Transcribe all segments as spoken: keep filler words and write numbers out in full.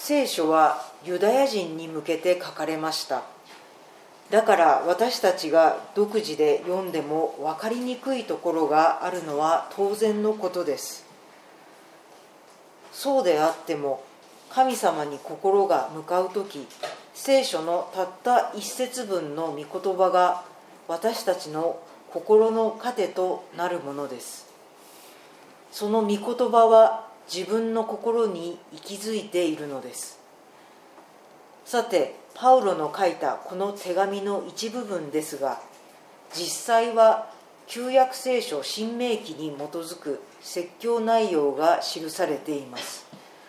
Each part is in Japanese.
聖書はユダヤ人に向けて書かれました。だから私たちが独自で読んでも分かりにくいところがあるのは当然のことです。そうであっても神様に心が向かうとき、聖書のたった一節分の御言葉が私たちの心の糧となるものです。その御言葉は自分の心に息づいているのです。さて、パウロの書いたこの手紙の一部分ですが、実際は旧約聖書新明記に基づく説教内容が記されています。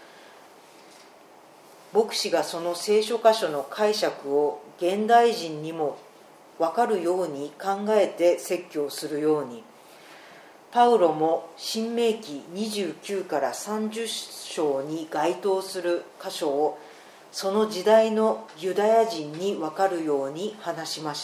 牧師がその聖書箇所の解釈を現代人にも分かるように考えて説教するように、パウロも新明記にじゅうきゅうからさんじゅっ章に該当する箇所をその時代のユダヤ人に分かるように話しました。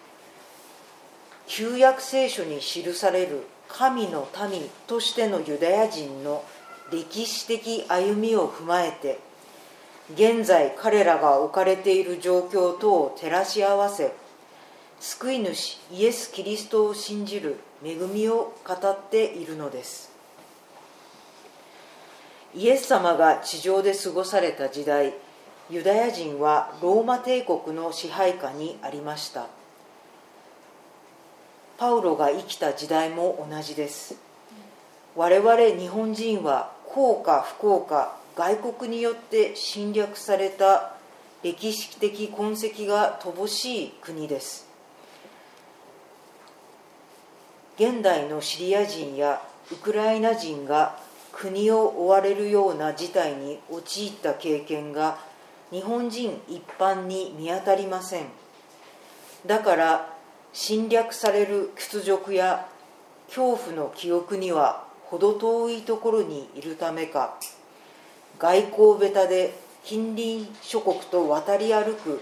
旧約聖書に記される神の民としてのユダヤ人の歴史的歩みを踏まえて、現在彼らが置かれている状況とを照らし合わせ、救い主イエス・キリストを信じる恵みを語っているのです。イエス様が地上で過ごされた時代、ユダヤ人はローマ帝国の支配下にありました。パウロが生きた時代も同じです。我々日本人は幸か不幸か外国によって侵略された歴史的痕跡が乏しい国です。現代のシリア人やウクライナ人が国を追われるような事態に陥った経験が日本人一般に見当たりません。だから侵略される屈辱や恐怖の記憶には程遠いところにいるためか、外交下手で近隣諸国と渡り歩く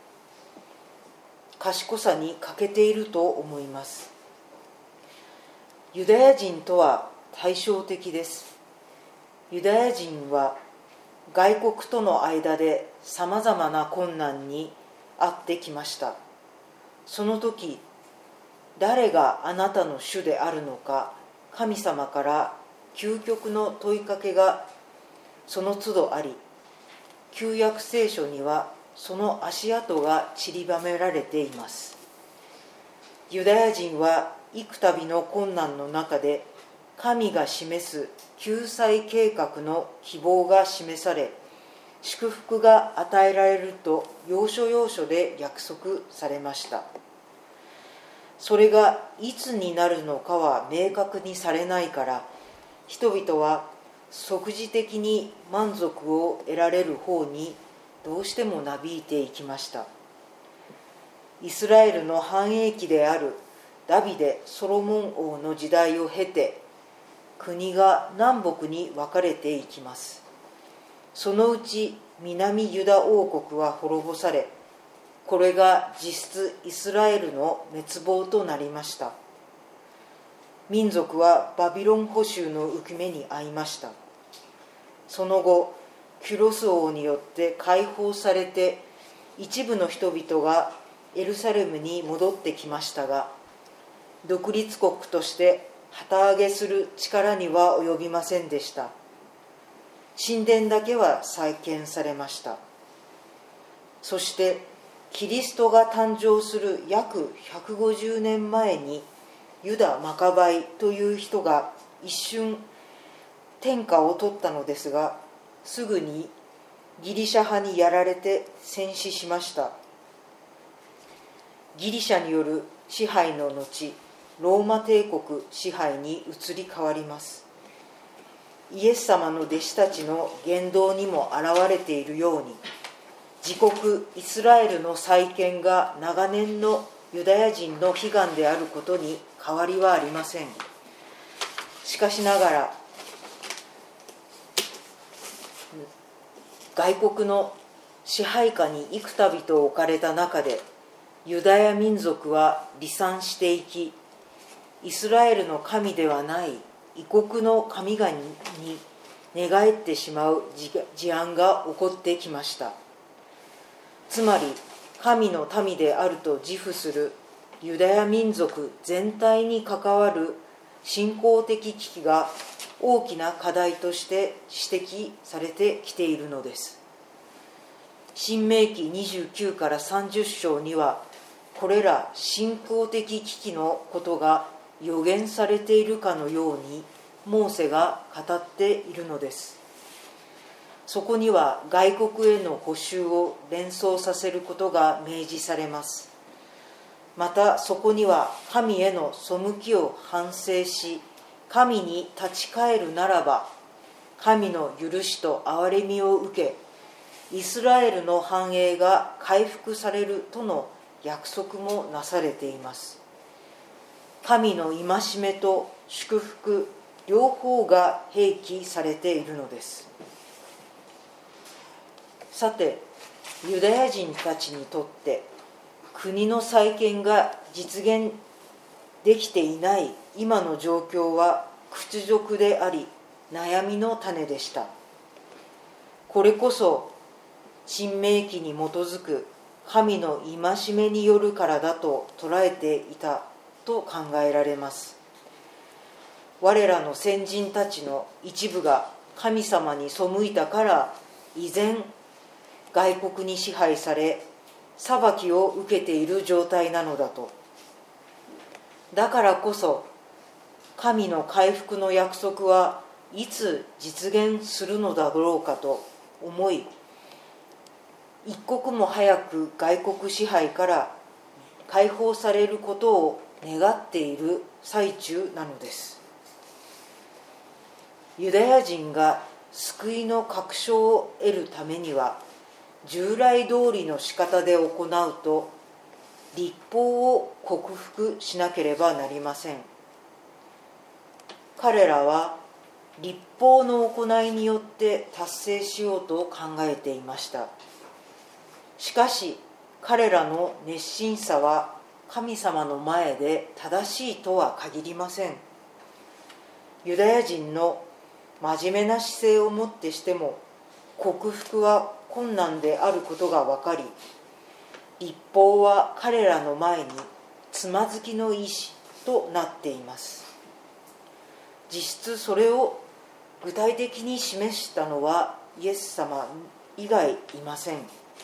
賢さに欠けていると思います。ユダヤ人とは対照的です。ユダヤ人は外国との間でさまざまな困難に遭ってきました。その時、誰があなたの主であるのか、神様から究極の問いかけがその都度あり、旧約聖書にはその足跡が散りばめられています。ユダヤ人は幾度の困難の中で神が示す救済計画の希望が示され、祝福が与えられると要所要所で約束されました。それがいつになるのかは明確にされないから、人々は即時的に満足を得られる方にどうしてもなびいていきました。イスラエルの繁栄期であるダビデ・ソロモン王の時代を経て、国が南北に分かれていきます。そのうち南ユダ王国は滅ぼされ、これが実質イスラエルの滅亡となりました。民族はバビロン捕囚の憂き目に遭いました。その後、キュロス王によって解放されて、一部の人々がエルサレムに戻ってきましたが、独立国として旗揚げする力には及びませんでした。神殿だけは再建されました。そしてキリストが誕生する約ひゃくごじゅうねんまえに、ユダ・マカバイという人が一瞬天下を取ったのですが、すぐにギリシャ派にやられて戦死しました。ギリシャによる支配の後、ローマ帝国支配に移り変わります。イエス様の弟子たちの言動にも表れているように、自国イスラエルの再建が長年のユダヤ人の悲願であることに変わりはありません。しかしながら、外国の支配下に幾度と置かれた中で、ユダヤ民族は離散していき、イスラエルの神ではない異国の神々に寝返ってしまう事案が起こってきました。つまり神の民であると自負するユダヤ民族全体に関わる信仰的危機が大きな課題として指摘されてきているのです。申命記にじゅうきゅうからさんじゅっ章にはこれら信仰的危機のことが予言されているかのようにモーセが語っているのです。そこには外国への補修を連想させることが明示されます。またそこには神への背きを反省し、神に立ち返るならば神の許しと憐れみを受け、イスラエルの繁栄が回復されるとの約束もなされています。神の戒めと祝福両方が併記されているのです。さて、ユダヤ人たちにとって国の再建が実現できていない今の状況は屈辱であり悩みの種でした。これこそ申命記に基づく神の戒めによるからだと捉えていたと考えられます。我らの先人たちの一部が神様に背いたから依然外国に支配され裁きを受けている状態なのだと。だからこそ神の回復の約束はいつ実現するのだろうかと思い、一刻も早く外国支配から解放されることを願っている最中なのです。ユダヤ人が救いの確証を得るためには従来通りの仕方で行うと律法を克服しなければなりません。彼らは律法の行いによって達成しようと考えていました。しかし彼らの熱心さは神様の前で正しいとは限りません。ユダヤ人の真面目な姿勢をもってしても克服は困難であることが分かり、律法は彼らの前につまずきの石となっています。実質それを具体的に示したのはイエス様以外いません。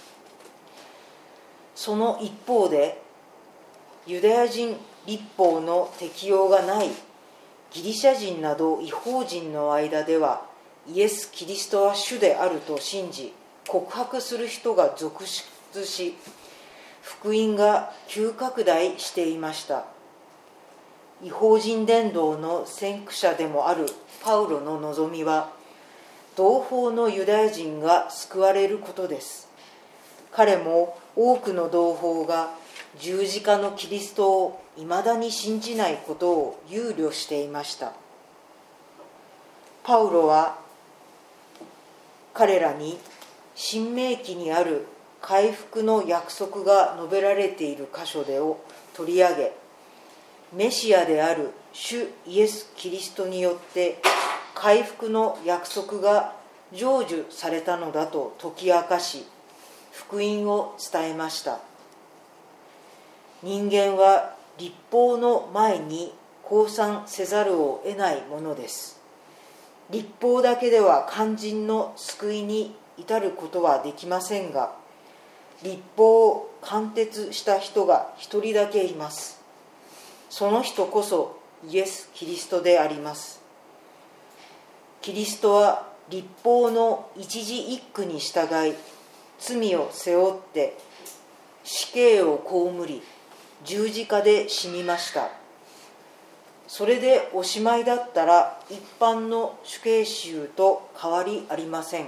その一方でユダヤ人律法の適用がないギリシャ人など異邦人の間ではイエス・キリストは主であると信じ告白する人が続出し、福音が急拡大していました。異邦人伝道の先駆者でもあるパウロの望みは同胞のユダヤ人が救われることです。彼も多くの同胞が十字架のキリストをいまだに信じないことを憂慮していました。パウロは彼らに申命記にある回復の約束が述べられている箇所でを取り上げ、メシアである主イエス・キリストによって回復の約束が成就されたのだと説き明かし、福音を伝えました。人間は律法の前に降参せざるを得ないものです。律法だけでは肝心の救いに至ることはできませんが、律法を貫徹した人が一人だけいます。その人こそイエス・キリストであります。キリストは律法の一字一句に従い、罪を背負って死刑を被り、十字架で死にました。それでおしまいだったら一般の死刑囚と変わりありません。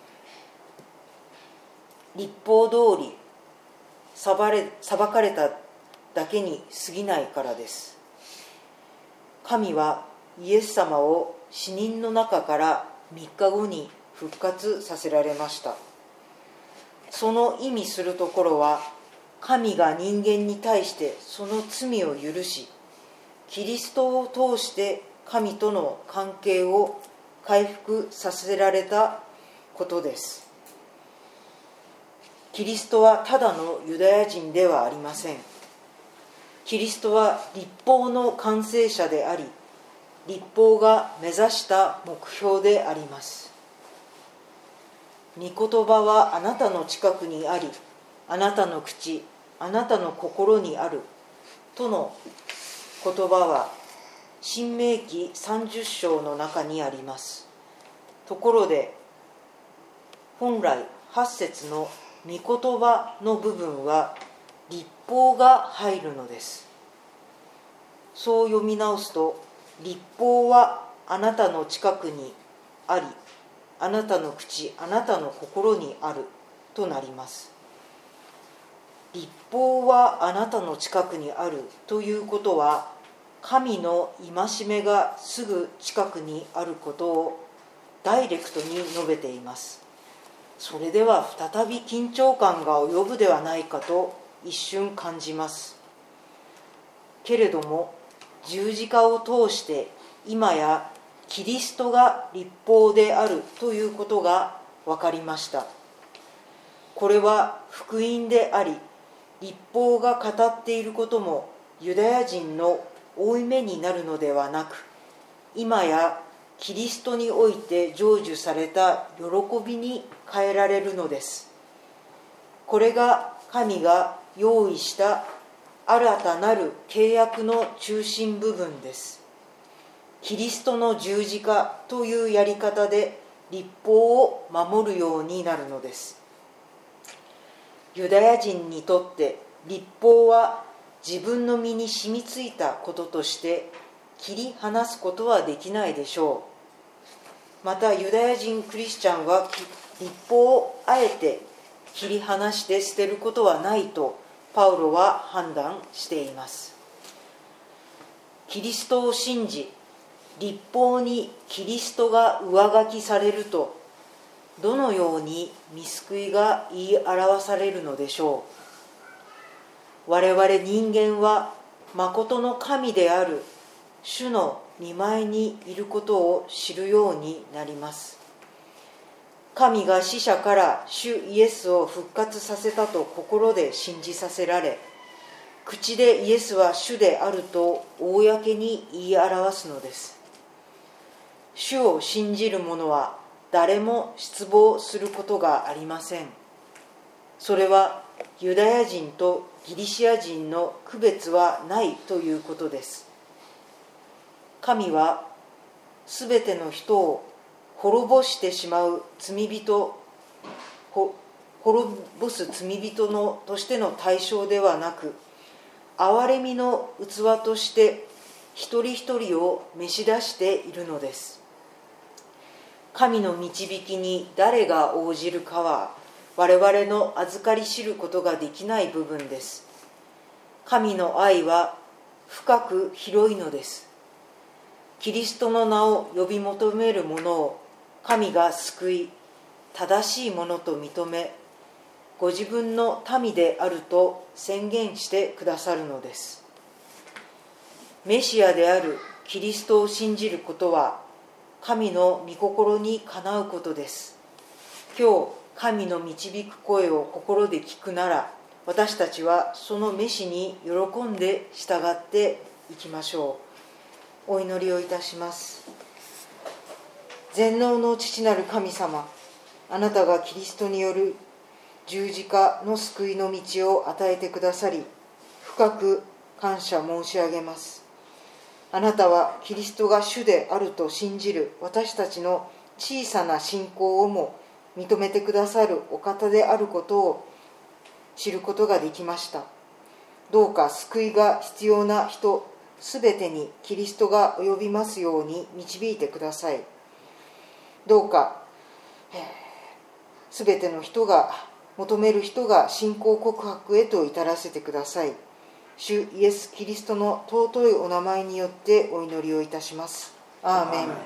律法通り裁かれただけに過ぎないからです。神はイエス様を死人の中からみっかごに復活させられました。その意味するところは、神が人間に対してその罪を許し、キリストを通して神との関係を回復させられたことです。キリストはただのユダヤ人ではありません。キリストは律法の完成者であり、律法が目指した目標であります。御言葉はあなたの近くにあり、あなたの口、あなたの心にあるとの言葉は申命記さんじゅっ章の中にあります。ところで本来はち節の御言葉の部分は律法が入るのです。そう読み直すと、律法はあなたの近くにあり、あなたの口、あなたの心にあるとなります。律法はあなたの近くにあるということは、神の戒めがすぐ近くにあることをダイレクトに述べています。それでは再び緊張感が及ぶではないかと一瞬感じます。けれども十字架を通して今やキリストが律法であるということが分かりました。これは福音であり、律法が語っていることもユダヤ人の負い目になるのではなく、今やキリストにおいて成就された喜びに変えられるのです。これが神が用意した新たなる契約の中心部分です。キリストの十字架というやり方で律法を守るようになるのです。ユダヤ人にとって律法は自分の身に染みついたこととして切り離すことはできないでしょう。またユダヤ人クリスチャンは律法をあえて切り離して捨てることはないとパウロは判断しています。キリストを信じ、律法にキリストが上書きされると、どのように御救いが言い表されるのでしょう。我々人間は誠の神である主の御前にいることを知るようになります。神が死者から主イエスを復活させたと心で信じさせられ、口でイエスは主であると公に言い表すのです。主を信じる者は誰も失望することがありません。それはユダヤ人とギリシア人の区別はないということです。神はすべての人を滅ぼしてしまう罪人、滅ぼす罪人のとしての対象ではなく、憐れみの器として一人一人を召し出しているのです。神の導きに誰が応じるかは我々の預かり知ることができない部分です。神の愛は深く広いのです。キリストの名を呼び求める者を神が救い、正しいものと認め、ご自分の民であると宣言してくださるのです。メシアであるキリストを信じることは神の御心にかなうことです。今日神の導く声を心で聞くなら、私たちはその召しに喜んで従っていきましょう。お祈りをいたします。全能の父なる神様、あなたがキリストによる十字架の救いの道を与えてくださり、深く感謝申し上げます。あなたはキリストが主であると信じる私たちの小さな信仰をも認めてくださるお方であることを知ることができました。どうか救いが必要な人すべてにキリストが及びますように導いてください。どうかすべての人が、求める人が信仰告白へと至らせてください。主イエス・キリストの尊いお名前によってお祈りをいたします。アーメン。